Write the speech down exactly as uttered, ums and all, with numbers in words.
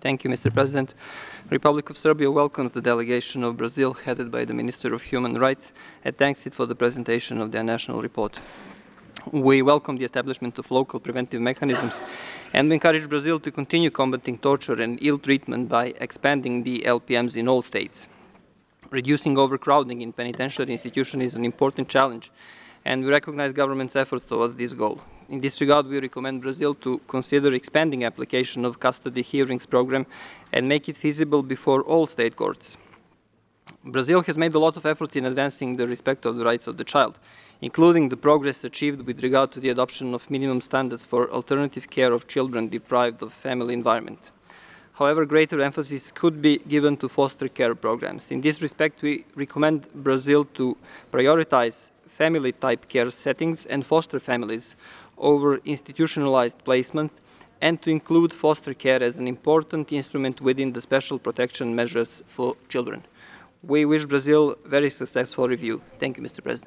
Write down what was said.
Thank you, Mister President. The Republic of Serbia welcomes the delegation of Brazil headed by the Minister of Human Rights and thanks it for the presentation of their national report. We welcome the establishment of local preventive mechanisms and we encourage Brazil to continue combating torture and ill treatment by expanding the L P Ms in all states. Reducing overcrowding in penitentiary institutions is an important challenge, and we recognize government's efforts towards this goal. In this regard, we recommend Brazil to consider expanding application of custody hearings program and make it feasible before all state courts. Brazil has made a lot of efforts in advancing the respect of the rights of the child, including the progress achieved with regard to the adoption of minimum standards for alternative care of children deprived of family environment. However, greater emphasis could be given to foster care programs. In this respect, we recommend Brazil to prioritize family-type care settings and foster families over institutionalized placement, and to include foster care as an important instrument within the special protection measures for children. We wish Brazil a very successful review. Thank you, Mister President.